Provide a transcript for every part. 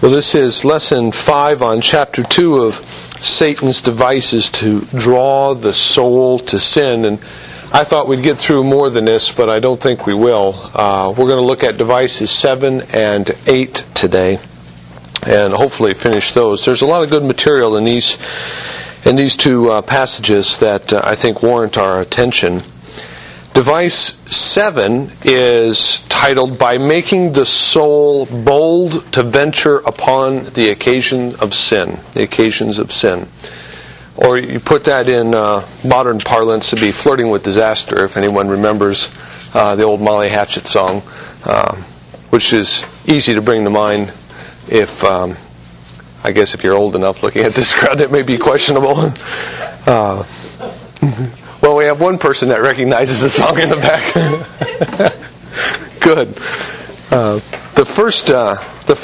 Well, this is lesson 5 on chapter 2 of Satan's devices to draw the soul to sin. And I thought we'd get through more than this, but I don't think we will. We're going to look at devices 7 and 8 today, and hopefully finish those. There's a lot of good material in these two passages that I think warrant our attention. Device 7 is titled, By Making the Soul Bold to Venture Upon the Occasion of Sin. The Occasions of Sin. Or you put that in modern parlance to be flirting with disaster, if anyone remembers the old Molly Hatchet song, which is easy to bring to mind if, I guess if you're old enough looking at this crowd, it may be questionable. Well, we have one person that recognizes the song in the back. Good. The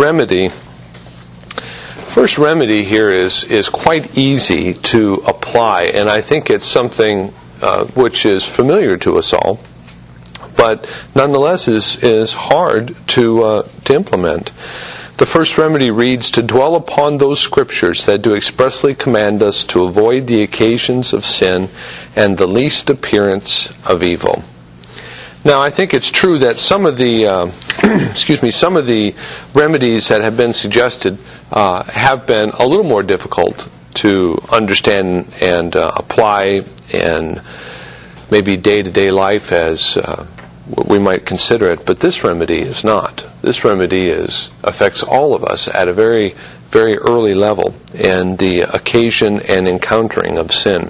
first remedy here is quite easy to apply, and I think it's something which is familiar to us all, but nonetheless is hard to implement. The first remedy reads, to dwell upon those scriptures that do expressly command us to avoid the occasions of sin and the least appearance of evil. Now, I think it's true that some of the some of the remedies that have been suggested have been a little more difficult to understand and apply in maybe day-to-day life as we might consider it, but this remedy is not. This remedy affects all of us at a very, very early level in the occasion and encountering of sin.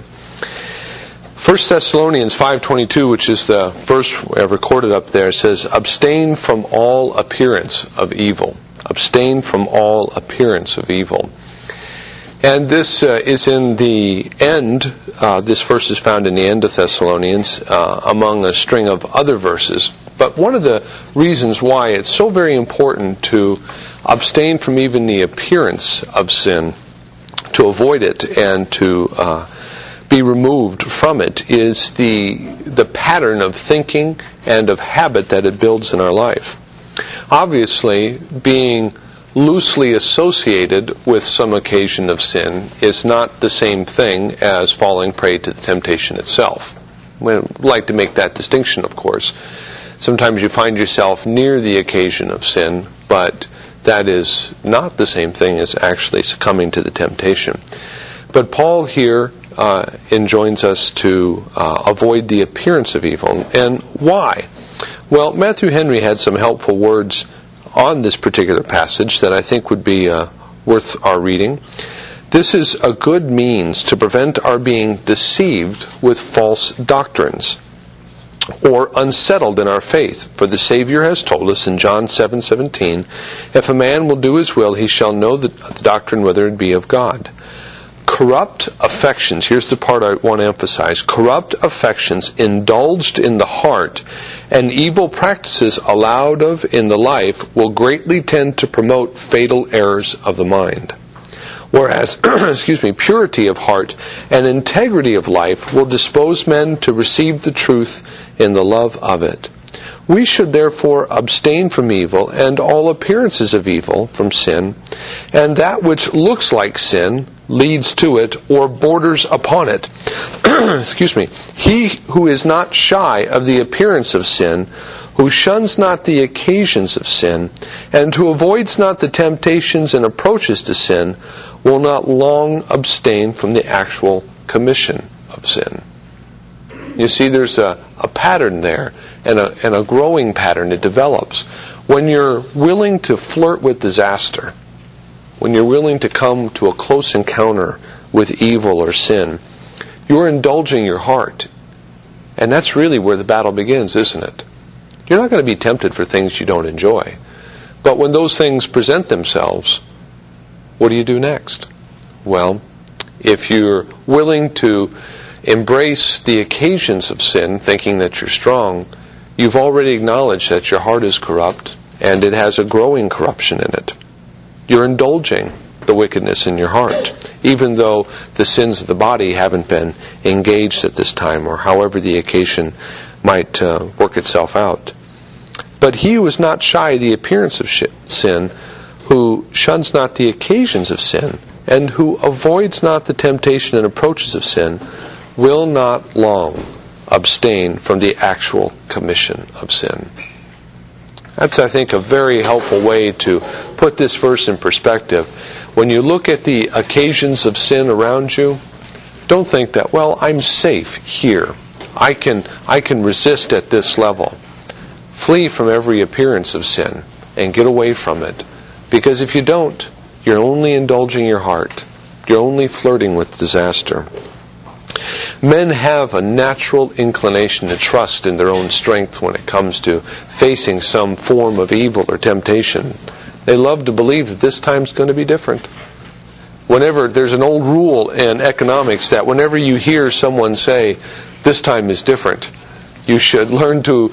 1 Thessalonians 5:22, which is the verse we have recorded up there, says, abstain from all appearance of evil. Abstain from all appearance of evil. And this is in the end, this verse is found in the end of Thessalonians, among a string of other verses. But one of the reasons why it's so very important to abstain from even the appearance of sin, to avoid it and to be removed from it, is the pattern of thinking and of habit that it builds in our life. Obviously, being loosely associated with some occasion of sin is not the same thing as falling prey to the temptation itself. We like to make that distinction, of course. Sometimes you find yourself near the occasion of sin, but that is not the same thing as actually succumbing to the temptation. But Paul here enjoins us to avoid the appearance of evil. And why? Well, Matthew Henry had some helpful words on this particular passage that I think would be worth our reading. This is a good means to prevent our being deceived with false doctrines or unsettled in our faith. For the Savior has told us in John 7:17, if a man will do his will, he shall know the doctrine whether it be of God. Corrupt affections, here's the part I want to emphasize, corrupt affections indulged in the heart and evil practices allowed of in the life will greatly tend to promote fatal errors of the mind. Whereas, purity of heart and integrity of life will dispose men to receive the truth in the love of it. We should therefore abstain from evil and all appearances of evil, from sin, and that which looks like sin, leads to it, or borders upon it. He who is not shy of the appearance of sin, who shuns not the occasions of sin, and who avoids not the temptations and approaches to sin, will not long abstain from the actual commission of sin. You see, there's a pattern there, and a growing pattern. It develops. When you're willing to flirt with disaster, when you're willing to come to a close encounter with evil or sin, you're indulging your heart. And that's really where the battle begins, isn't it? You're not going to be tempted for things you don't enjoy. But when those things present themselves, what do you do next? Well, if you're willing to embrace the occasions of sin, thinking that you're strong, you've already acknowledged that your heart is corrupt, and it has a growing corruption in it. You're indulging the wickedness in your heart, even though the sins of the body haven't been engaged at this time, or however the occasion might work itself out. But he who is not shy of the appearance of sin who shuns not the occasions of sin, and who avoids not the temptation and approaches of sin, will not long abstain from the actual commission of sin. That's, I think, a very helpful way to put this verse in perspective. When you look at the occasions of sin around you, don't think that, well, I'm safe here. I can resist at this level. Flee from every appearance of sin and get away from it. Because if you don't, you're only indulging your heart. You're only flirting with disaster. Men have a natural inclination to trust in their own strength when it comes to facing some form of evil or temptation. They love to believe that this time's going to be different. Whenever there's an old rule in economics that whenever you hear someone say, this time is different, you should learn to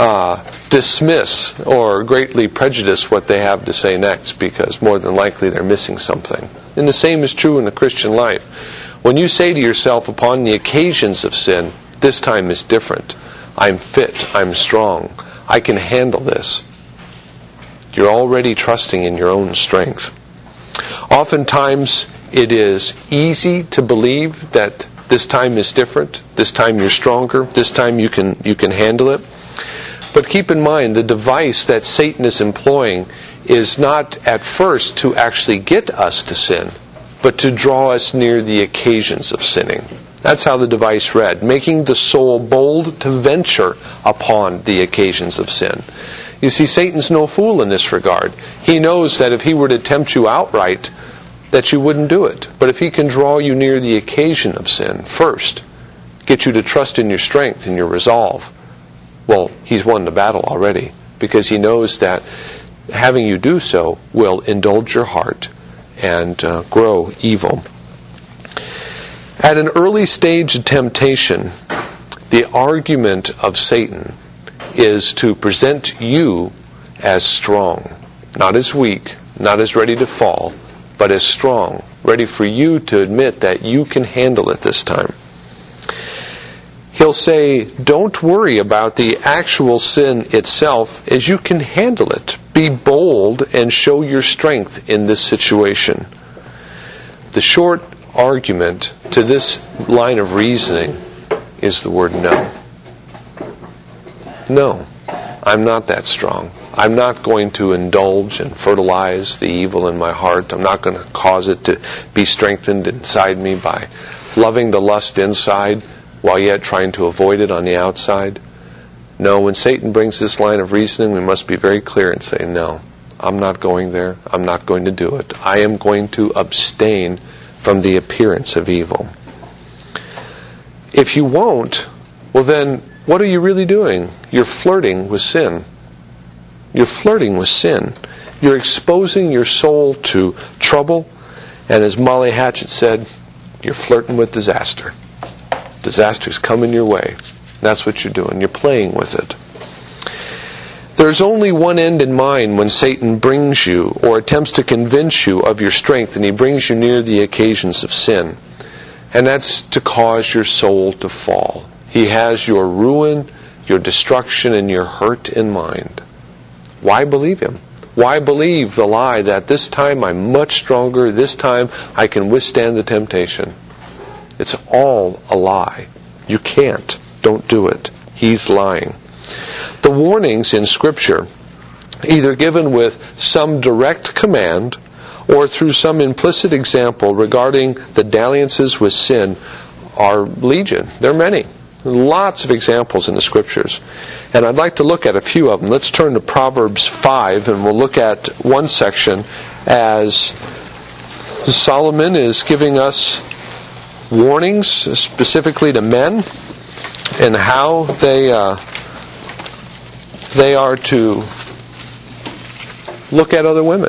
dismiss or greatly prejudice what they have to say next, because more than likely they're missing something. And the same is true in the Christian life. When you say to yourself upon the occasions of sin, this time is different, I'm fit, I'm strong, I can handle this, you're already trusting in your own strength. Oftentimes it is easy to believe that this time is different, this time you're stronger, this time you can handle it. But keep in mind, the device that Satan is employing is not at first to actually get us to sin, but to draw us near the occasions of sinning. That's how the device read, making the soul bold to venture upon the occasions of sin. You see, Satan's no fool in this regard. He knows that if he were to tempt you outright, that you wouldn't do it. But if he can draw you near the occasion of sin first, get you to trust in your strength and your resolve, well, he's won the battle already, because he knows that having you do so will indulge your heart and grow evil. At an early stage of temptation, the argument of Satan is to present you as strong, not as weak, not as ready to fall, but as strong, ready for you to admit that you can handle it this time. He'll say, don't worry about the actual sin itself, as you can handle it. Be bold and show your strength in this situation. The short argument to this line of reasoning is the word no. No, I'm not that strong. I'm not going to indulge and fertilize the evil in my heart. I'm not going to cause it to be strengthened inside me by loving the lust inside while yet trying to avoid it on the outside. No, when Satan brings this line of reasoning, we must be very clear and say, no, I'm not going there. I'm not going to do it. I am going to abstain from the appearance of evil. If you won't, well then, what are you really doing? You're flirting with sin. You're flirting with sin. You're exposing your soul to trouble, and as Molly Hatchet said, you're flirting with disaster. Disaster's coming your way. That's what you're doing. You're playing with it. There's only one end in mind when Satan brings you or attempts to convince you of your strength, and he brings you near the occasions of sin. And that's to cause your soul to fall. He has your ruin, your destruction, and your hurt in mind. Why believe him? Why believe the lie that this time I'm much stronger, this time I can withstand the temptation? It's all a lie. You can't. Don't do it. He's lying. The warnings in Scripture, either given with some direct command or through some implicit example regarding the dalliances with sin, are legion. There are many. Lots of examples in the Scriptures. And I'd like to look at a few of them. Let's turn to Proverbs 5, and we'll look at one section as Solomon is giving us warnings specifically to men and how they are to look at other women.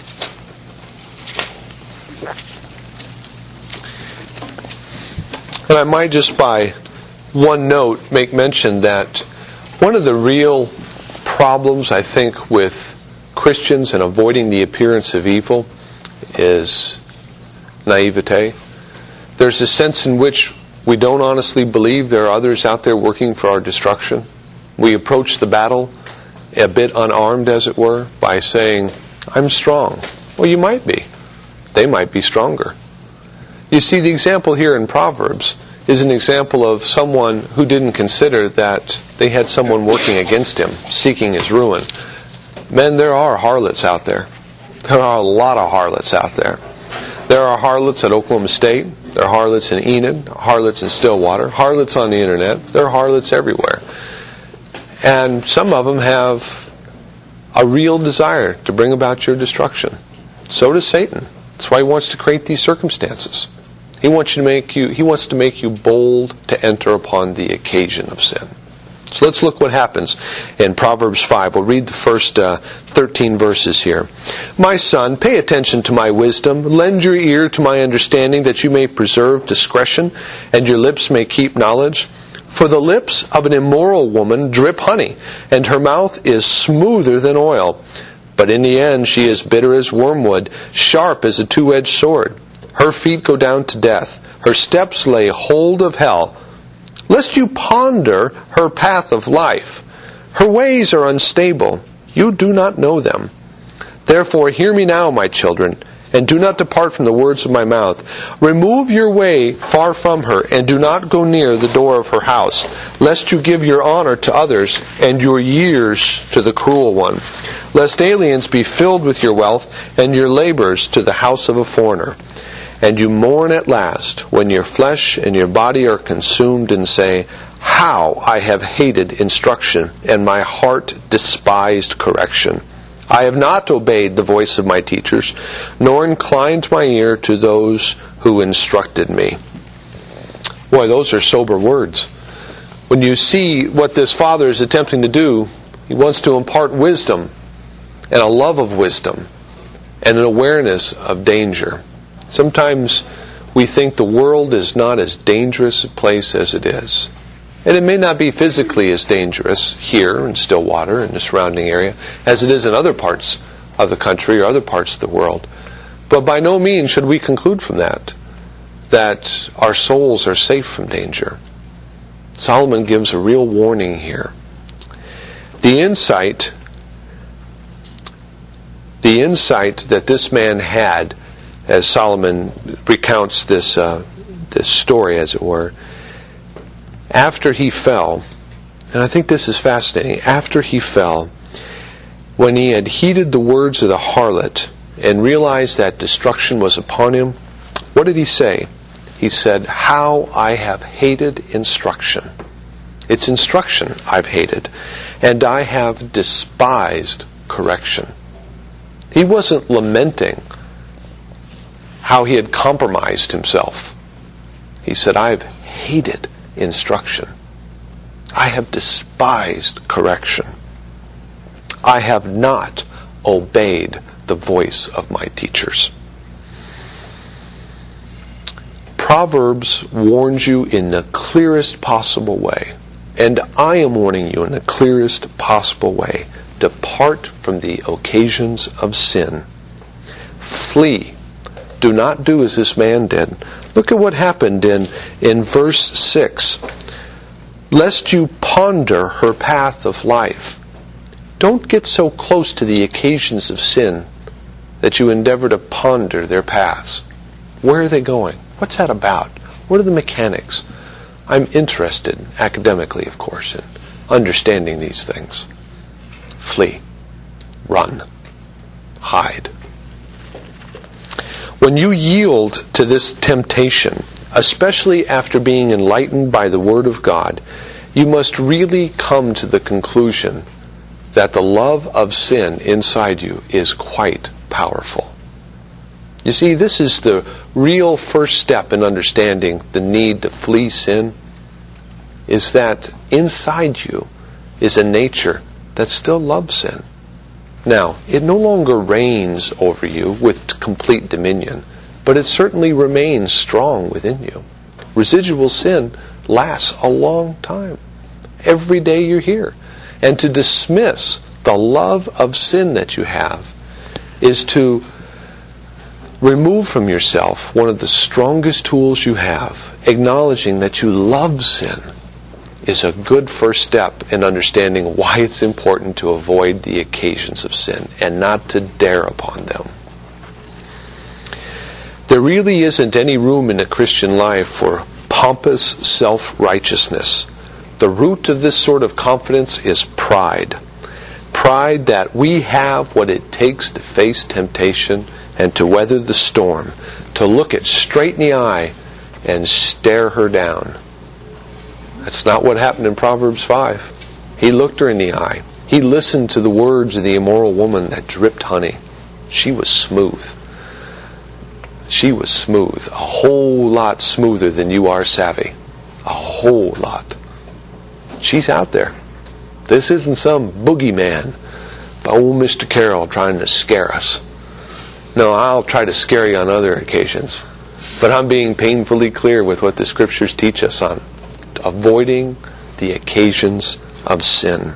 And I might just by one note make mention that one of the real problems, I think, with Christians and avoiding the appearance of evil is naivete. There's a sense in which we don't honestly believe there are others out there working for our destruction. We approach the battle a bit unarmed, as it were, by saying, I'm strong. Well, you might be. They might be stronger. You see, the example here in Proverbs is an example of someone who didn't consider that they had someone working against him, seeking his ruin. Men, there are harlots out there. There are a lot of harlots out there. There are harlots at Oklahoma State. There are harlots in Enid, harlots in Stillwater, harlots on the internet. There are harlots everywhere. And some of them have a real desire to bring about your destruction. So does Satan. That's why he wants to create these circumstances. He wants to make you bold to enter upon the occasion of sin. So let's look what happens in Proverbs 5. We'll read the first 13 verses here. My son, pay attention to my wisdom. Lend your ear to my understanding, that you may preserve discretion, and your lips may keep knowledge. For the lips of an immoral woman drip honey, and her mouth is smoother than oil. But in the end she is bitter as wormwood, sharp as a two-edged sword. Her feet go down to death. Her steps lay hold of hell. Lest you ponder her path of life. Her ways are unstable. You do not know them. Therefore hear me now, my children, and do not depart from the words of my mouth. Remove your way far from her, and do not go near the door of her house, lest you give your honor to others, and your years to the cruel one. Lest aliens be filled with your wealth, and your labors to the house of a foreigner. And you mourn at last, when your flesh and your body are consumed, and say, how I have hated instruction, and my heart despised correction. I have not obeyed the voice of my teachers, nor inclined my ear to those who instructed me. Boy, those are sober words. When you see what this father is attempting to do, he wants to impart wisdom, and a love of wisdom, and an awareness of danger. Sometimes we think the world is not as dangerous a place as it is. And it may not be physically as dangerous here in Stillwater and the surrounding area as it is in other parts of the country or other parts of the world. But by no means should we conclude from that our souls are safe from danger. Solomon gives a real warning here. The insight that this man had, as Solomon recounts this story, as it were, after he fell, and I think this is fascinating, after he fell, when he had heeded the words of the harlot and realized that destruction was upon him, what did he say? He said, how I have hated instruction. It's instruction I've hated, and I have despised correction. He wasn't lamenting how he had compromised himself. He said, I've hated instruction. I have despised correction. I have not obeyed the voice of my teachers. Proverbs warns you in the clearest possible way, and I am warning you in the clearest possible way. Depart from the occasions of sin. Flee. Do not do as this man did. Look at what happened in verse 6. Lest you ponder her path of life. Don't get so close to the occasions of sin that you endeavor to ponder their paths. Where are they going? What's that about? What are the mechanics? I'm interested, academically of course, in understanding these things. Flee. Run. Hide. When you yield to this temptation, especially after being enlightened by the Word of God, you must really come to the conclusion that the love of sin inside you is quite powerful. You see, this is the real first step in understanding the need to flee sin, is that inside you is a nature that still loves sin. Now, it no longer reigns over you with complete dominion, but it certainly remains strong within you. Residual sin lasts a long time. Every day you're here. And to dismiss the love of sin that you have is to remove from yourself one of the strongest tools you have, acknowledging that you love sin. is a good first step in understanding why it's important to avoid the occasions of sin and not to dare upon them. There really isn't any room in a Christian life for pompous self-righteousness. The root of this sort of confidence is pride. Pride that we have what it takes to face temptation and to weather the storm, to look it straight in the eye and stare her down. That's not what happened in Proverbs 5. He looked her in the eye. He listened to the words of the immoral woman that dripped honey. She was smooth. She was smooth. A whole lot smoother than you are savvy. A whole lot. She's out there. This isn't some boogeyman by old Mr. Carroll trying to scare us. No, I'll try to scare you on other occasions. But I'm being painfully clear with what the Scriptures teach us on avoiding the occasions of sin.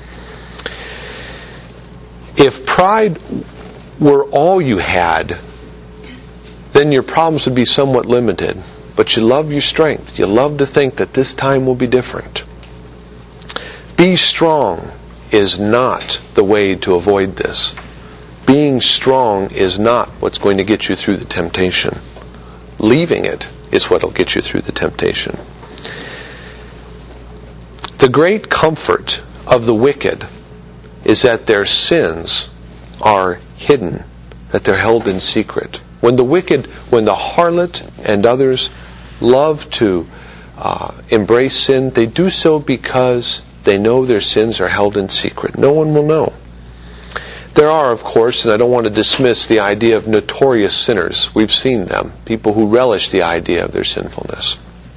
If pride were all you had, then your problems would be somewhat limited. But you love your strength. You love to think that this time will be different. Be strong is not the way to avoid this. Being strong is not what's going to get you through the temptation. Leaving it is what will get you through the temptation. The great comfort of the wicked is that their sins are hidden, that they're held in secret. When the harlot and others love to embrace sin, they do so because they know their sins are held in secret. No one will know. There are, of course, and I don't want to dismiss the idea of notorious sinners. We've seen them, people who relish the idea of their sinfulness.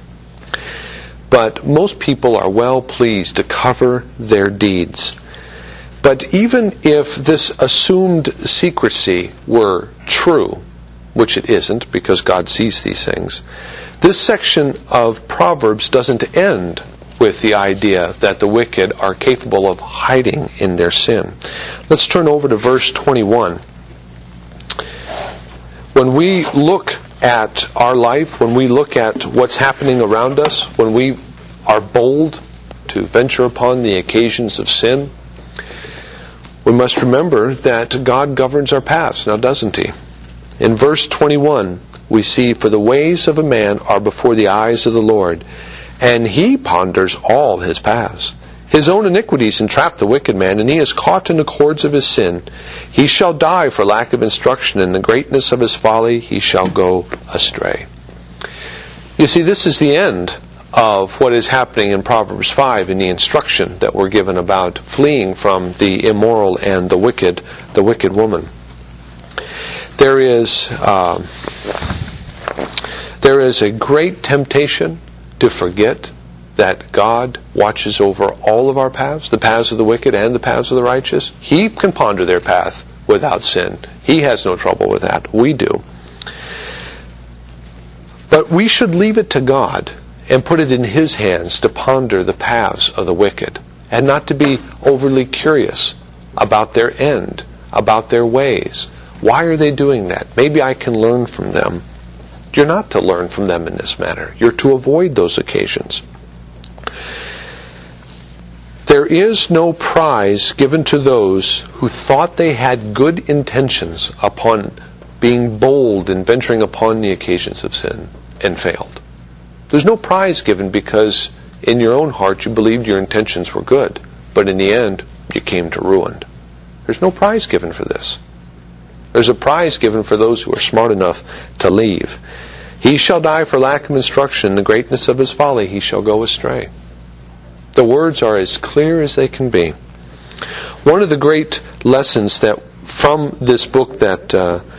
But most people are well pleased to cover their deeds. But even if this assumed secrecy were true, which it isn't because God sees these things, this section of Proverbs doesn't end with the idea that the wicked are capable of hiding in their sin. Let's turn over to verse 21. When we look at our life, when we look at what's happening around us, when we are bold to venture upon the occasions of sin, we must remember that God governs our paths, now doesn't He? In verse 21, we see, "For the ways of a man are before the eyes of the Lord, and He ponders all his paths. His own iniquities entrap the wicked man, and he is caught in the cords of his sin. He shall die for lack of instruction, and in the greatness of his folly he shall go astray." You see, this is the end of what is happening in Proverbs 5 in the instruction that we're given about fleeing from the immoral and the wicked woman. There is a great temptation to forget that God watches over all of our paths, the paths of the wicked and the paths of the righteous. He can ponder their path without sin. He has no trouble with that. We do. But we should leave it to God and put it in His hands to ponder the paths of the wicked, and not to be overly curious about their end, about their ways. Why are they doing that? Maybe I can learn from them. You're not to learn from them in this matter. You're to avoid those occasions. There is no prize given to those who thought they had good intentions upon being bold in venturing upon the occasions of sin and failed. There's no prize given because in your own heart you believed your intentions were good, but in the end you came to ruin. There's no prize given for this. There's a prize given for those who are smart enough to leave. He shall die for lack of instruction. In the greatness of his folly he shall go astray. The words are as clear as they can be. One of the great lessons that from this book that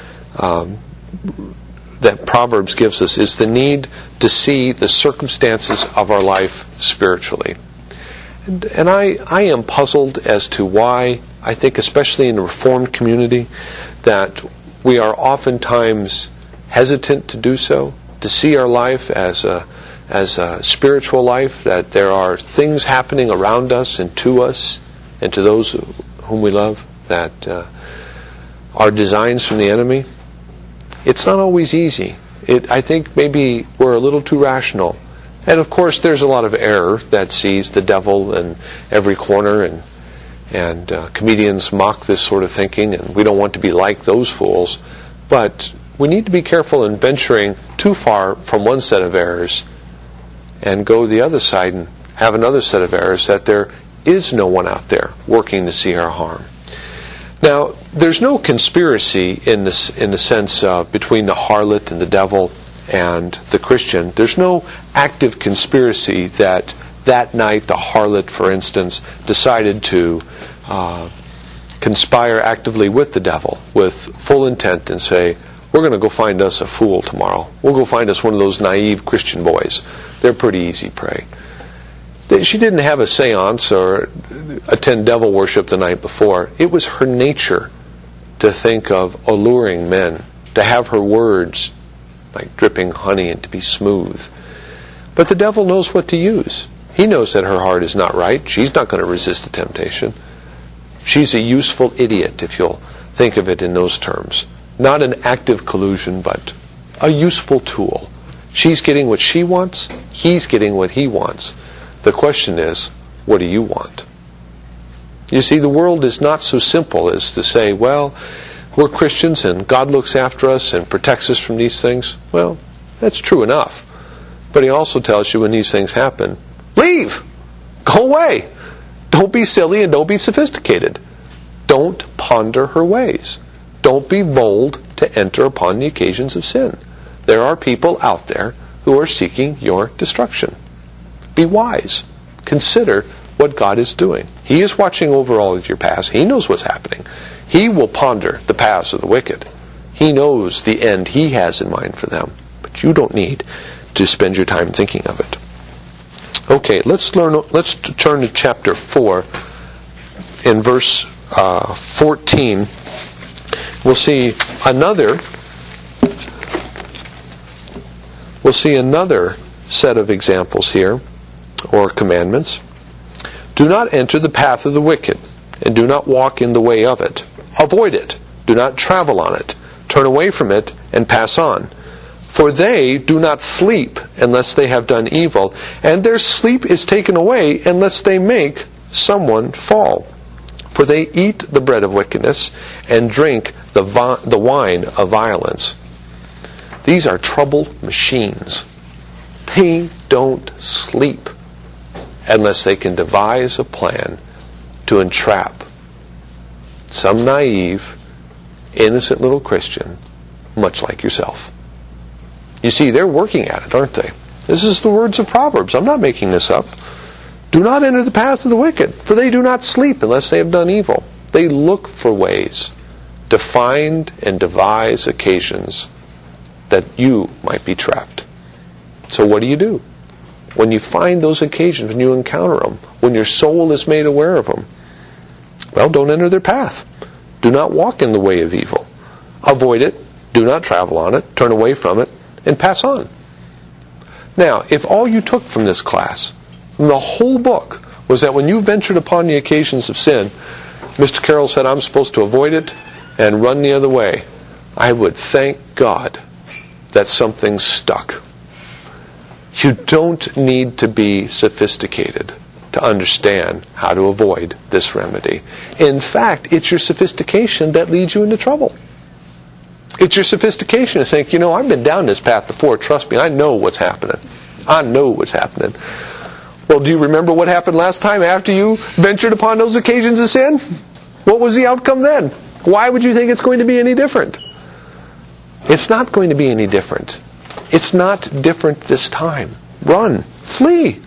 Proverbs gives us is the need to see the circumstances of our life spiritually. And I am puzzled as to why, I think especially in the Reformed community, that we are oftentimes hesitant to do so, to see our life as a spiritual life, that there are things happening around us and to those whom we love that are designs from the enemy. It's not always easy. I think maybe we're a little too rational And of course, there's a lot of error that sees the devil in every corner, and comedians mock this sort of thinking, and we don't want to be like those fools. But we need to be careful in venturing too far from one set of errors and go the other side and have another set of errors, that there is no one out there working to see our harm. Now, there's no conspiracy in the sense between the harlot and the devil and the Christian. There's no active conspiracy that night the harlot, for instance, decided to conspire actively with the devil with full intent and say, we're going to go find us a fool tomorrow. We'll go find us one of those naive Christian boys. They're pretty easy prey. She didn't have a seance or attend devil worship the night before. It was her nature to think of alluring men, to have her words like dripping honey and to be smooth. But the devil knows what to use. He knows that her heart is not right. She's not going to resist the temptation. She's a useful idiot, if you'll think of it in those terms. Not an active collusion, but a useful tool. She's getting what she wants. He's getting what he wants. The question is, what do you want? You see, the world is not so simple as to say, well, we're Christians and God looks after us and protects us from these things. Well, that's true enough. But he also tells you when these things happen, leave! Go away! Don't be silly and don't be sophisticated. Don't ponder her ways. Don't be bold to enter upon the occasions of sin. There are people out there who are seeking your destruction. Be wise. Consider what God is doing. He is watching over all of your past. He knows what's happening. He will ponder the paths of the wicked. He knows the end He has in mind for them. But you don't need to spend your time thinking of it. Okay, let's turn to chapter 4. In verse 14, we'll see another set of examples here, or commandments. Do not enter the path of the wicked, and do not walk in the way of it. Avoid it. Do not travel on it. Turn away from it, and pass on. For they do not sleep unless they have done evil, and their sleep is taken away unless they make someone fall. For they eat the bread of wickedness, and drink the wine of violence. These are trouble machines. They don't sleep unless they can devise a plan to entrap some naive, innocent little Christian, much like yourself. You see, they're working at it, aren't they? This is the words of Proverbs. I'm not making this up. Do not enter the path of the wicked, for they do not sleep unless they have done evil. They look for ways to find and devise occasions that you might be trapped. So what do? When you find those occasions, when you encounter them, when your soul is made aware of them, well, don't enter their path. Do not walk in the way of evil. Avoid it. Do not travel on it. Turn away from it, and pass on. Now, if all you took from this class, from the whole book, was that when you ventured upon the occasions of sin, Mr. Carroll said, I'm supposed to avoid it and run the other way, I would thank God that something stuck. You don't need to be sophisticated to understand how to avoid this remedy. In fact, it's your sophistication that leads you into trouble. It's your sophistication to think, I've been down this path before, trust me, I know what's happening. I know what's happening. Well, do you remember what happened last time after you ventured upon those occasions of sin? What was the outcome then? Why would you think it's going to be any different? It's not going to be any different. It's not different this time. Run. Flee.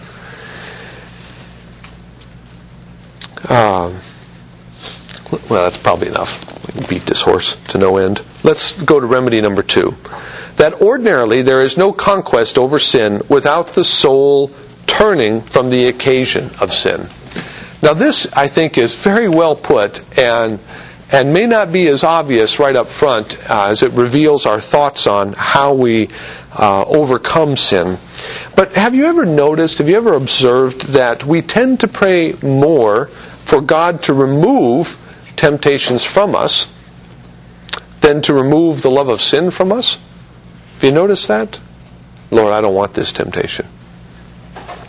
Well, that's probably enough. We can beat this horse to no end. Let's go to remedy number 2. That ordinarily there is no conquest over sin without the soul turning from the occasion of sin. Now this, I think, is very well put and may not be as obvious right up front as it reveals our thoughts on how we overcome sin. But have you ever observed that we tend to pray more for God to remove temptations from us than to remove the love of sin from us? Have you noticed that? Lord, I don't want this temptation.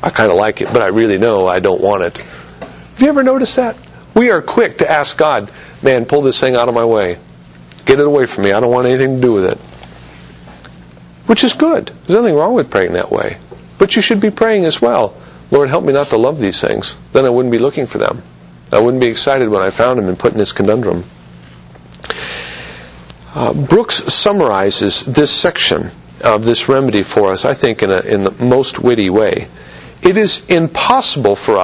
I kind of like it, but I really know I don't want it. Have you ever noticed that? We are quick to ask God, man, pull this thing out of my way. Get it away from me. I don't want anything to do with it. Which is good. There's nothing wrong with praying that way. But you should be praying as well. Lord, help me not to love these things. Then I wouldn't be looking for them. I wouldn't be excited when I found them and put in this conundrum. Brooks summarizes this section of this remedy for us, I think, in the most witty way. It is impossible for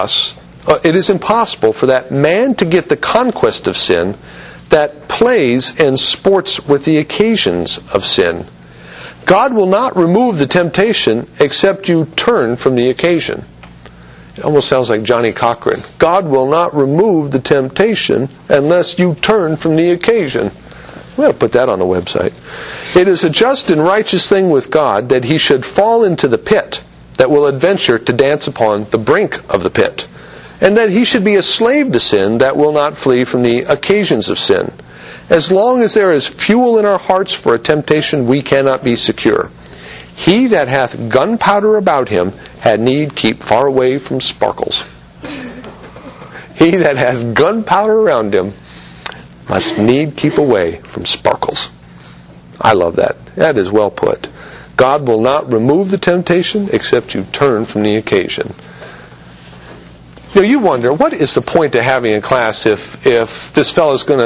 that man to get the conquest of sin that plays and sports with the occasions of sin. God will not remove the temptation except you turn from the occasion. It almost sounds like Johnny Cochran. God will not remove the temptation unless you turn from the occasion. We'll put that on the website. It is a just and righteous thing with God that he should fall into the pit that will adventure to dance upon the brink of the pit, and that he should be a slave to sin that will not flee from the occasions of sin. As long as there is fuel in our hearts for a temptation, we cannot be secure. He that hath gunpowder about him had need keep far away from sparkles. He that hath gunpowder around him must need keep away from sparkles. I love that. That is well put. God will not remove the temptation except you turn from the occasion. You wonder, what is the point of having a class if this fellow's going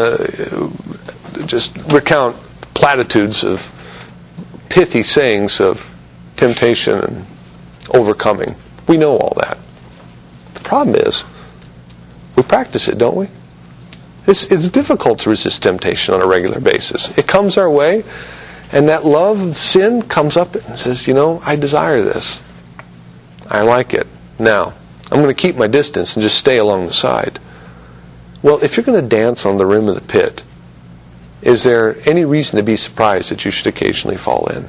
to just recount platitudes of pithy sayings of temptation and overcoming? We know all that. The problem is, we practice it, don't we? It's difficult to resist temptation on a regular basis. It comes our way, and that love of sin comes up and says, I desire this. I like it. Now, I'm going to keep my distance and just stay along the side. Well, if you're going to dance on the rim of the pit, is there any reason to be surprised that you should occasionally fall in?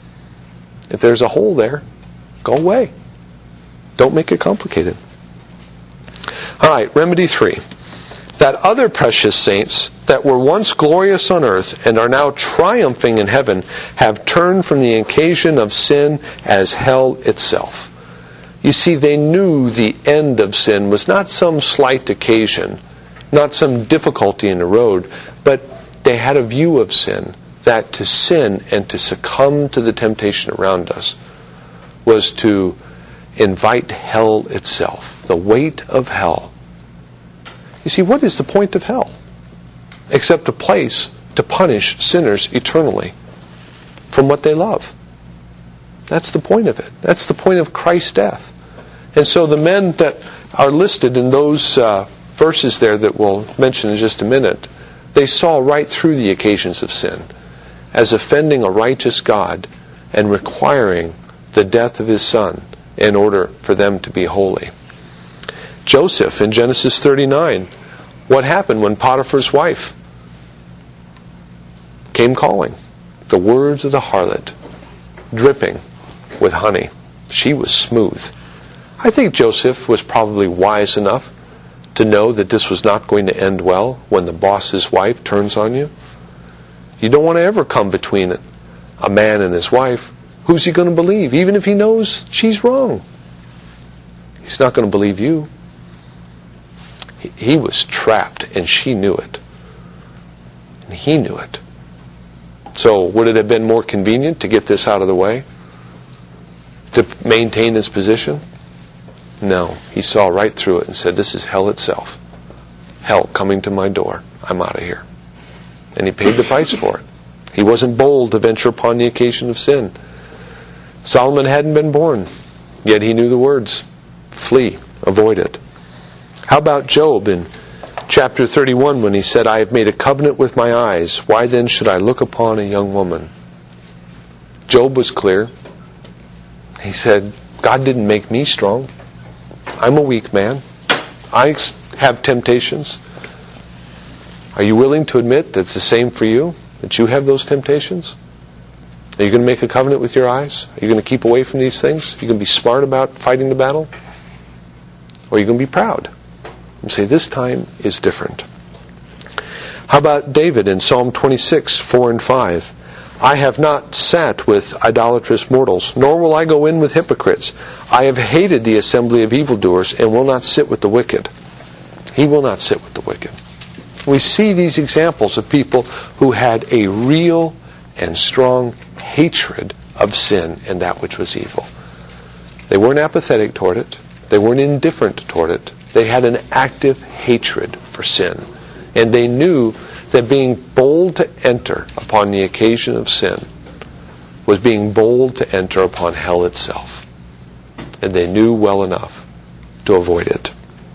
If there's a hole there, go away. Don't make it complicated. All right, remedy 3. That other precious saints that were once glorious on earth and are now triumphing in heaven have turned from the occasion of sin as hell itself. You see, they knew the end of sin was not some slight occasion, not some difficulty in the road, but they had a view of sin, that to sin and to succumb to the temptation around us was to invite hell itself, the weight of hell. You see, what is the point of hell? Except a place to punish sinners eternally from what they love. That's the point of it. That's the point of Christ's death. And so the men that are listed in those verses there that we'll mention in just a minute, they saw right through the occasions of sin as offending a righteous God and requiring the death of his Son in order for them to be holy. Joseph in Genesis 39, what happened when Potiphar's wife came calling? The words of the harlot, dripping with honey. She was smooth. I think Joseph was probably wise enough to know that this was not going to end well when the boss's wife turns on you. You don't want to ever come between a man and his wife. Who's he going to believe? Even if he knows she's wrong, he's not going to believe you. He was trapped, and she knew it. And he knew it. So would it have been more convenient to get this out of the way? To maintain his position? No. He saw right through it and said, this is hell itself. Hell coming to my door. I'm out of here. And he paid the price for it. He wasn't bold to venture upon the occasion of sin. Solomon hadn't been born, yet he knew the words. Flee. Avoid it. How about Job in chapter 31 when he said, I have made a covenant with my eyes. Why then should I look upon a young woman? Job was clear. He said, God didn't make me strong. I'm a weak man. I have temptations. Are you willing to admit that it's the same for you? That you have those temptations? Are you going to make a covenant with your eyes? Are you going to keep away from these things? Are you going to be smart about fighting the battle? Or are you going to be proud? And say, this time is different. How about David in Psalm 26, 4 and 5? I have not sat with idolatrous mortals, nor will I go in with hypocrites. I have hated the assembly of evildoers, and will not sit with the wicked. He will not sit with the wicked. We see these examples of people who had a real and strong hatred of sin and that which was evil. They weren't apathetic toward it. They weren't indifferent toward it. They had an active hatred for sin. And they knew that being bold to enter upon the occasion of sin was being bold to enter upon hell itself. And they knew well enough to avoid it.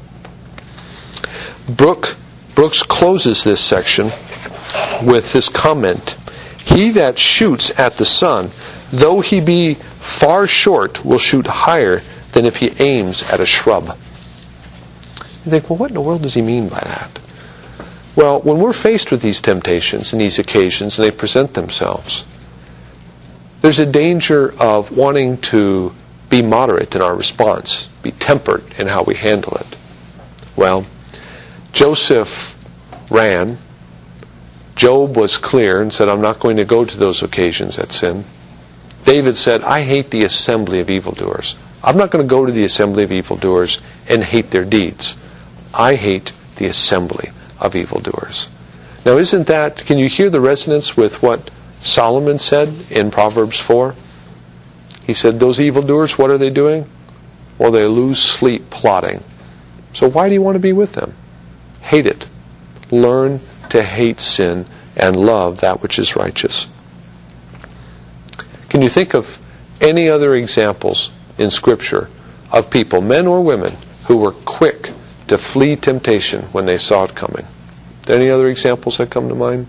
Brooks closes this section with this comment: "He that shoots at the sun, though he be far short, will shoot higher than if he aims at a shrub." You think, well, what in the world does he mean by that? Well, when we're faced with these temptations and these occasions, and they present themselves, there's a danger of wanting to be moderate in our response, be tempered in how we handle it. Well, Joseph ran. Job was clear and said, I'm not going to go to those occasions at sin. David said, I hate the assembly of evildoers. I'm not going to go to the assembly of evildoers and hate their deeds. I hate the assembly of evildoers. Now, can you hear the resonance with what Solomon said in Proverbs 4? He said, those evildoers, what are they doing? Well, they lose sleep plotting. So why do you want to be with them? Hate it. Learn to hate sin and love that which is righteous. Can you think of any other examples in Scripture of people, men or women, who were quick to flee temptation when they saw it coming? Any other examples that come to mind?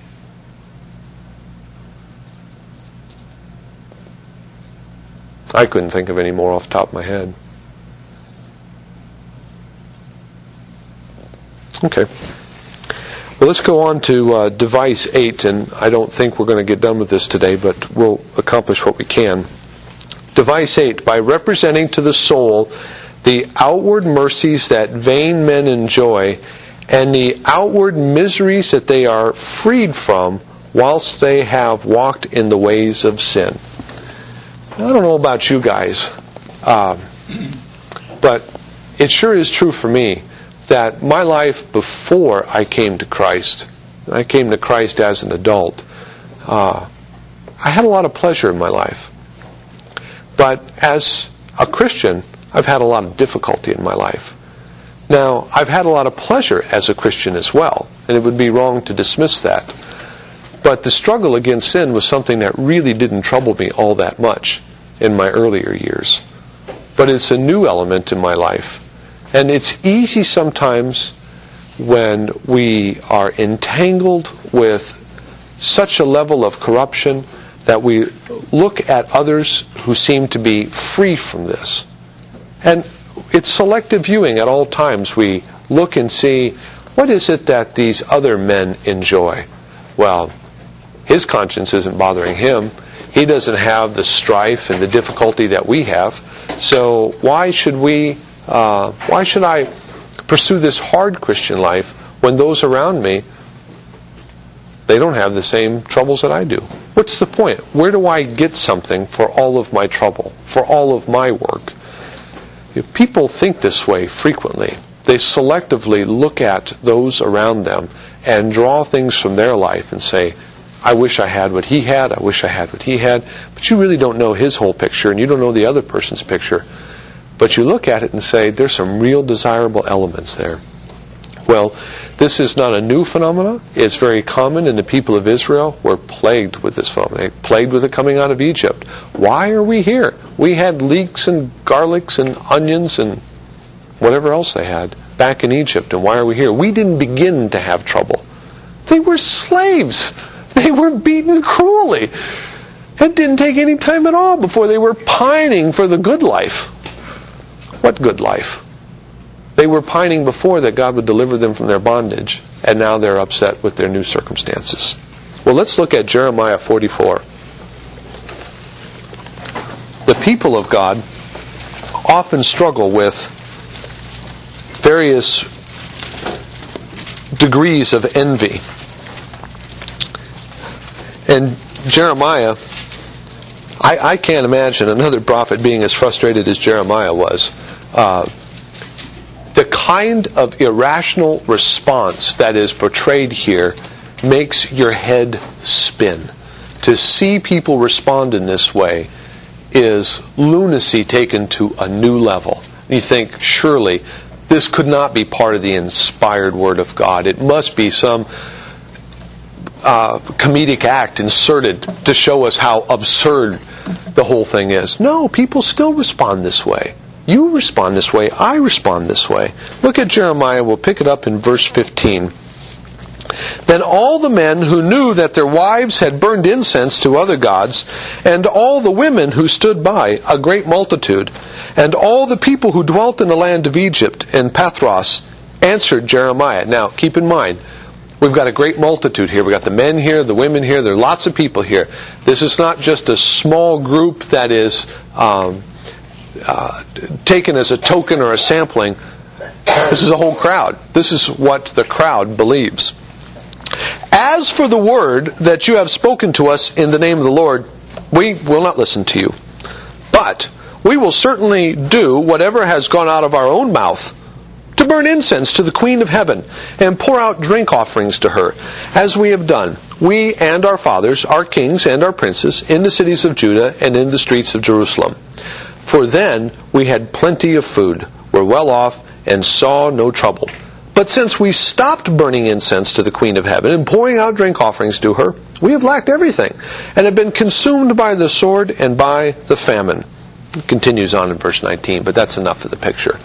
I couldn't think of any more off the top of my head. Okay. Well, let's go on to device 8, and I don't think we're going to get done with this today, but we'll accomplish what we can. Device 8, by representing to the soul the outward mercies that vain men enjoy and the outward miseries that they are freed from whilst they have walked in the ways of sin. I don't know about you guys, but it sure is true for me that my life before I came to Christ as an adult, I had a lot of pleasure in my life. But as a Christian, I've had a lot of difficulty in my life. Now, I've had a lot of pleasure as a Christian as well, and it would be wrong to dismiss that. But the struggle against sin was something that really didn't trouble me all that much in my earlier years. But it's a new element in my life. And it's easy sometimes when we are entangled with such a level of corruption that we look at others who seem to be free from this. And it's selective viewing at all times. We look and see, what is it that these other men enjoy? Well, his conscience isn't bothering him. He doesn't have the strife and the difficulty that we have. So why should I pursue this hard Christian life when those around me, they don't have the same troubles that I do? What's the point? Where do I get something for all of my trouble, for all of my work? If people think this way frequently. They selectively look at those around them and draw things from their life and say, I wish I had what he had, I wish I had what he had. But you really don't know his whole picture, and you don't know the other person's picture. But you look at it and say, there's some real desirable elements there. Well, this is not a new phenomenon. It's very common, and the people of Israel were plagued with this phenomenon. Plagued with it coming out of Egypt. Why are we here? We had leeks and garlics and onions and whatever else they had back in Egypt, and why are we here? We didn't begin to have trouble. They were slaves. They were beaten cruelly. It didn't take any time at all before they were pining for the good life. What good life? They were pining before that God would deliver them from their bondage, and now they're upset with their new circumstances. Well, let's look at Jeremiah 44. The people of God often struggle with various degrees of envy. And Jeremiah, I can't imagine another prophet being as frustrated as Jeremiah was. The kind of irrational response that is portrayed here makes your head spin. To see people respond in this way is lunacy taken to a new level. You think, surely, this could not be part of the inspired Word of God. It must be some comedic act inserted to show us how absurd the whole thing is. No, people still respond this way. You respond this way. I respond this way. Look at Jeremiah. We'll pick it up in verse 15. Then all the men who knew that their wives had burned incense to other gods, and all the women who stood by, a great multitude, and all the people who dwelt in the land of Egypt and Pathros, answered Jeremiah. Now, keep in mind, we've got a great multitude here. We've got the men here, the women here. There are lots of people here. This is not just a small group that is taken as a token or a sampling. This is a whole crowd. This is what the crowd believes. As for the word that you have spoken to us in the name of the Lord, we will not listen to you. But we will certainly do whatever has gone out of our own mouth, to burn incense to the Queen of Heaven, and pour out drink offerings to her, as we have done, we and our fathers, our kings and our princes, in the cities of Judah and in the streets of Jerusalem. For then we had plenty of food, were well off, and saw no trouble. But since we stopped burning incense to the Queen of Heaven and pouring out drink offerings to her, we have lacked everything, and have been consumed by the sword and by the famine. It continues on in verse 19, but that's enough of the picture.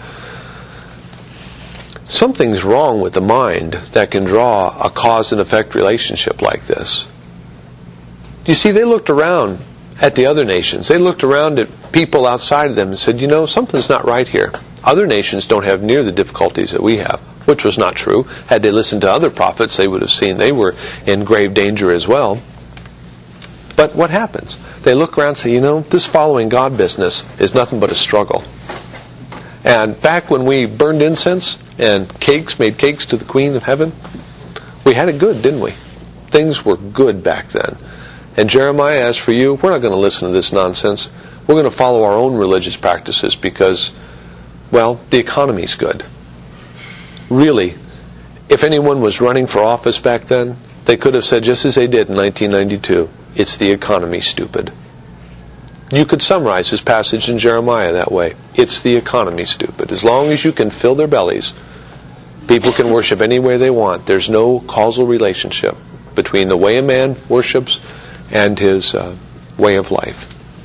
Something's wrong with the mind that can draw a cause and effect relationship like this. You see, they looked around at the other nations. They looked around at people outside of them and said, something's not right here. Other nations don't have near the difficulties that we have, which was not true. Had they listened to other prophets, they would have seen they were in grave danger as well. But what happens? They look around and say, this following God business is nothing but a struggle. And back when we burned incense and made cakes to the Queen of Heaven, we had it good, didn't we? Things were good back then. And Jeremiah, as for you, we're not going to listen to this nonsense. We're going to follow our own religious practices because, the economy's good. Really, if anyone was running for office back then, they could have said, just as they did in 1992, it's the economy, stupid. You could summarize this passage in Jeremiah that way. It's the economy, stupid. As long as you can fill their bellies, people can worship any way they want. There's no causal relationship between the way a man worships and his way of life.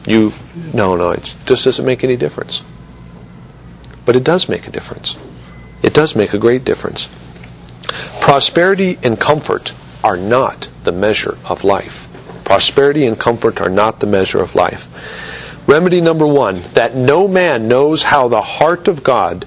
It just doesn't make any difference. But it does make a difference. It does make a great difference. Prosperity and comfort are not the measure of life. Prosperity and comfort are not the measure of life. Remedy number 1, that no man knows how the heart of God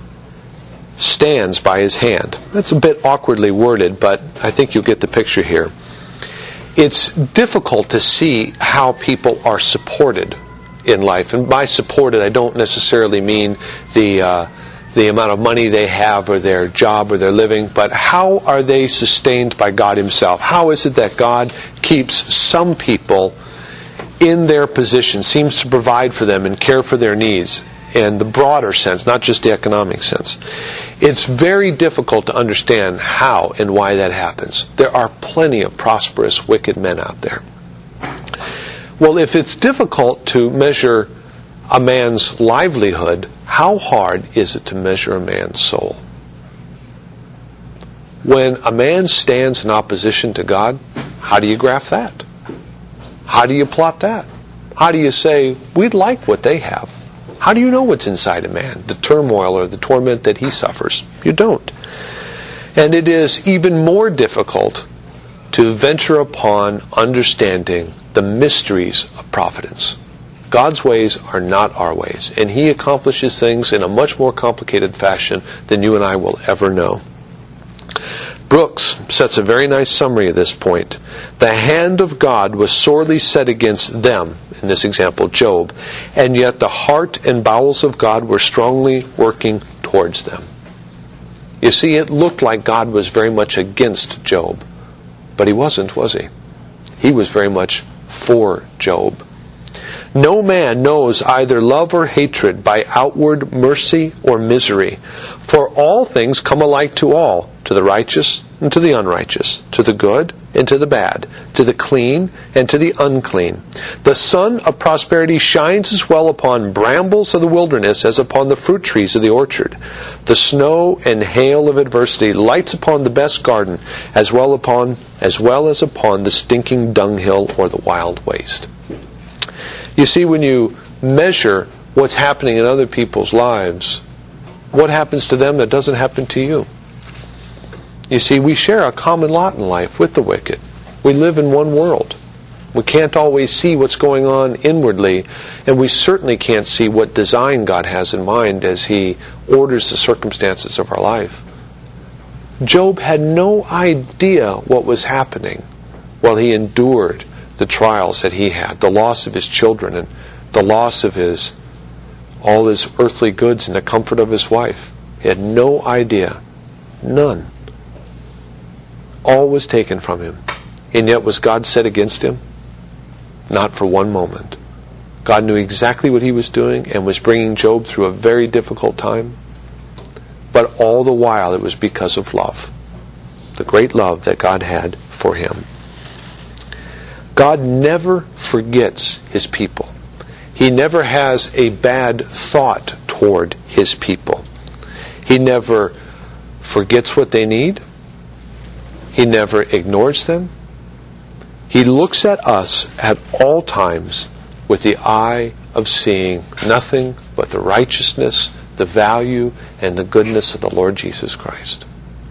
stands by his hand. That's a bit awkwardly worded, but I think you'll get the picture here. It's difficult to see how people are supported in life. And by supported, I don't necessarily mean the amount of money they have or their job or their living, but how are they sustained by God Himself? How is it that God keeps some people in their position, seems to provide for them and care for their needs in the broader sense, not just the economic sense? It's very difficult to understand how and why that happens. There are plenty of prosperous, wicked men out there. Well, if it's difficult to measure a man's livelihood, how hard is it to measure a man's soul? When a man stands in opposition to God, how do you graph that? How do you plot that? How do you say, we'd like what they have? How do you know what's inside a man, the turmoil or the torment that he suffers? You don't. And it is even more difficult to venture upon understanding the mysteries of providence. God's ways are not our ways, and He accomplishes things in a much more complicated fashion than you and I will ever know. Brooks sets a very nice summary of this point. The hand of God was sorely set against them, in this example, Job, and yet the heart and bowels of God were strongly working towards them. You see, it looked like God was very much against Job, but He wasn't, was He? He was very much for Job. No man knows either love or hatred by outward mercy or misery. For all things come alike to all, to the righteous and to the unrighteous, to the good and to the bad, to the clean and to the unclean. The sun of prosperity shines as well upon brambles of the wilderness as upon the fruit trees of the orchard. The snow and hail of adversity lights upon the best garden, as well as upon the stinking dunghill or the wild waste. You see, when you measure what's happening in other people's lives, what happens to them that doesn't happen to you? You see, we share a common lot in life with the wicked. We live in one world. We can't always see what's going on inwardly, and we certainly can't see what design God has in mind as He orders the circumstances of our life. Job had no idea what was happening while he endured the trials that he had, the loss of his children and the loss of all his earthly goods and the comfort of his wife. He had no idea. None. All was taken from him. And yet was God set against him? Not for one moment. God knew exactly what He was doing and was bringing Job through a very difficult time. But all the while it was because of love. The great love that God had for him. God never forgets His people. He never has a bad thought toward His people. He never forgets what they need. He never ignores them. He looks at us at all times with the eye of seeing nothing but the righteousness, the value, and the goodness of the Lord Jesus Christ.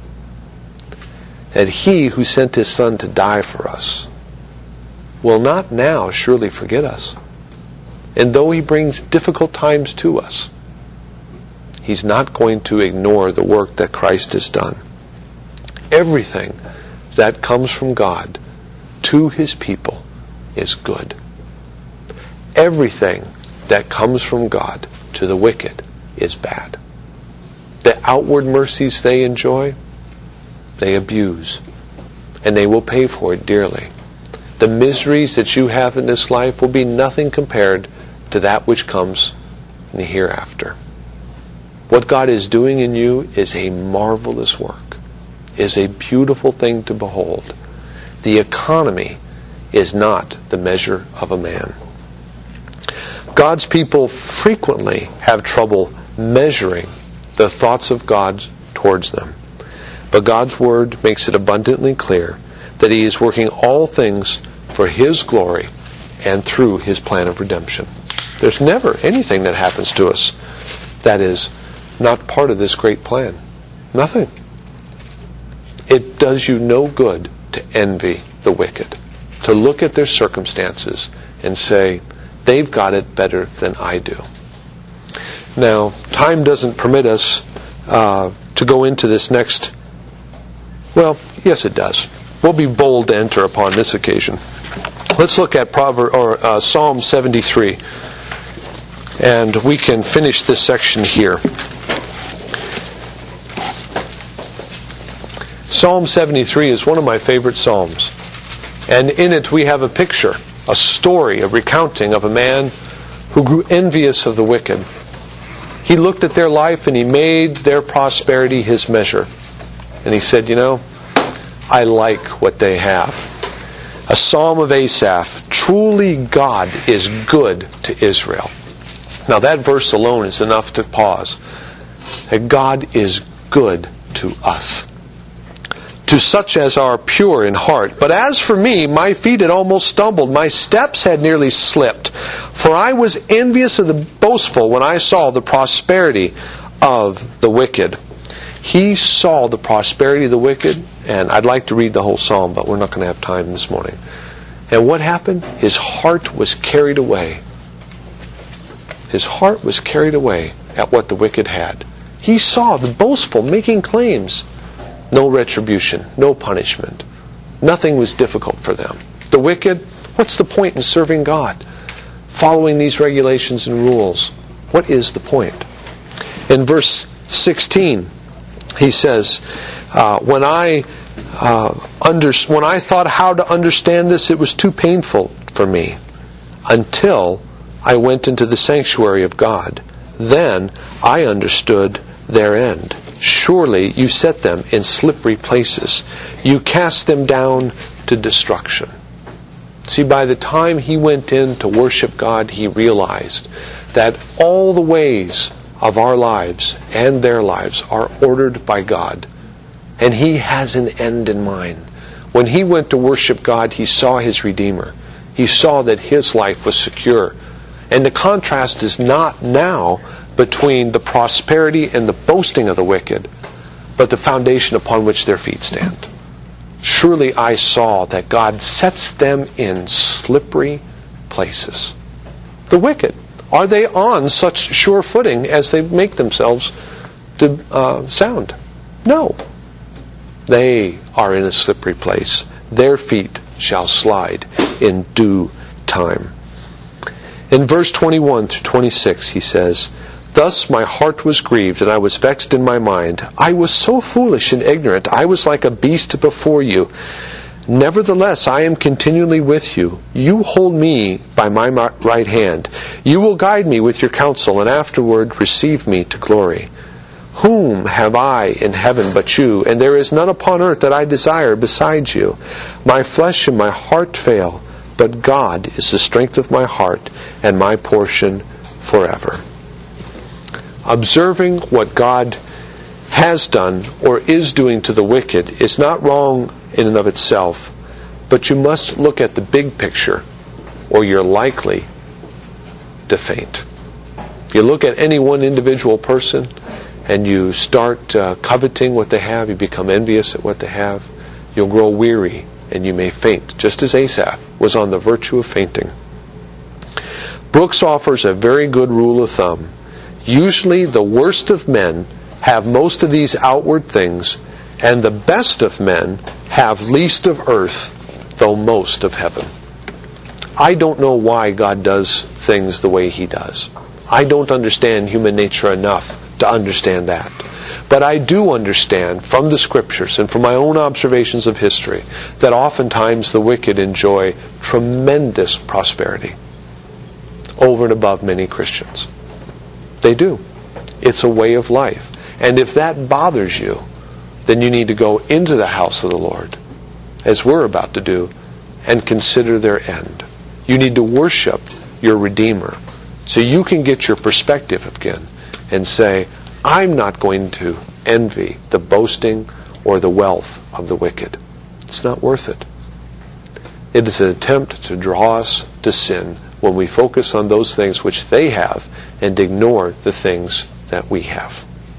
And He who sent His Son to die for us will not now surely forget us. And though He brings difficult times to us, He's not going to ignore the work that Christ has done. Everything that comes from God to His people is good. Everything that comes from God to the wicked is bad. The outward mercies they enjoy, they abuse, and they will pay for it dearly. The miseries that you have in this life will be nothing compared to that which comes in the hereafter. What God is doing in you is a marvelous work, is a beautiful thing to behold. The economy is not the measure of a man. God's people frequently have trouble measuring the thoughts of God towards them. But God's Word makes it abundantly clear that He is working all things for His glory and through His plan of redemption. There's never anything that happens to us that is not part of this great plan. Nothing. It does you no good to envy the wicked, to look at their circumstances and say, they've got it better than I do. Now, time doesn't permit us to go into this next. Well, yes it does. We'll be bold to enter upon this occasion. Let's look at Psalm 73. And we can finish this section here. Psalm 73 is one of my favorite psalms. And in it we have a picture, a story, a recounting of a man who grew envious of the wicked. He looked at their life and he made their prosperity his measure. And he said, I like what they have. A psalm of Asaph. Truly God is good to Israel. Now that verse alone is enough to pause. That God is good to us. To such as are pure in heart. But as for me, my feet had almost stumbled. My steps had nearly slipped. For I was envious of the boastful when I saw the prosperity of the wicked. He saw the prosperity of the wicked, and I'd like to read the whole psalm, but we're not going to have time this morning. And what happened? His heart was carried away. His heart was carried away at what the wicked had. He saw the boastful making claims. No retribution, no punishment. Nothing was difficult for them. The wicked, what's the point in serving God? Following these regulations and rules. What is the point? In verse 16, he says, when I thought how to understand this, it was too painful for me, until I went into the sanctuary of God. Then I understood their end. Surely you set them in slippery places. You cast them down to destruction. See, by the time he went in to worship God, he realized that all the ways of our lives and their lives are ordered by God. And he has an end in mind. When he went to worship God, he saw his Redeemer. He saw that his life was secure. And the contrast is not now between the prosperity and the boasting of the wicked, but the foundation upon which their feet stand. Surely I saw that God sets them in slippery places. The wicked, are they on such sure footing as they make themselves to sound? No. They are in a slippery place. Their feet shall slide in due time. In verse 21 through 26 he says, Thus my heart was grieved, and I was vexed in my mind. I was so foolish and ignorant. I was like a beast before you. Nevertheless, I am continually with you. You hold me by my right hand. You will guide me with your counsel, and afterward receive me to glory. Whom have I in heaven but you? And there is none upon earth that I desire besides you. My flesh and my heart fail, but God is the strength of my heart and my portion forever. Observing what God has done or is doing to the wicked is not wrong in and of itself, but you must look at the big picture or you're likely to faint. If you look at any one individual person and you start coveting what they have, you become envious at what they have, you'll grow weary and you may faint, just as Asaph was on the verge of fainting. Brooks offers a very good rule of thumb. Usually the worst of men have most of these outward things, and the best of men have least of earth, though most of heaven. I don't know why God does things the way he does. I don't understand human nature enough to understand that. But I do understand from the Scriptures and from my own observations of history that oftentimes the wicked enjoy tremendous prosperity over and above many Christians. They do. It's a way of life. And if that bothers you, then you need to go into the house of the Lord, as we're about to do, and consider their end. You need to worship your Redeemer so you can get your perspective again and say, I'm not going to envy the boasting or the wealth of the wicked. It's not worth it. It is an attempt to draw us to sin when we focus on those things which they have and ignore the things that we have.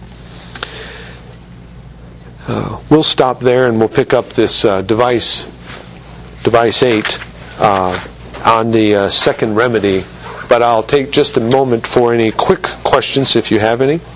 We'll stop there and we'll pick up this device 8 on the second remedy. But I'll take just a moment for any quick questions if you have any.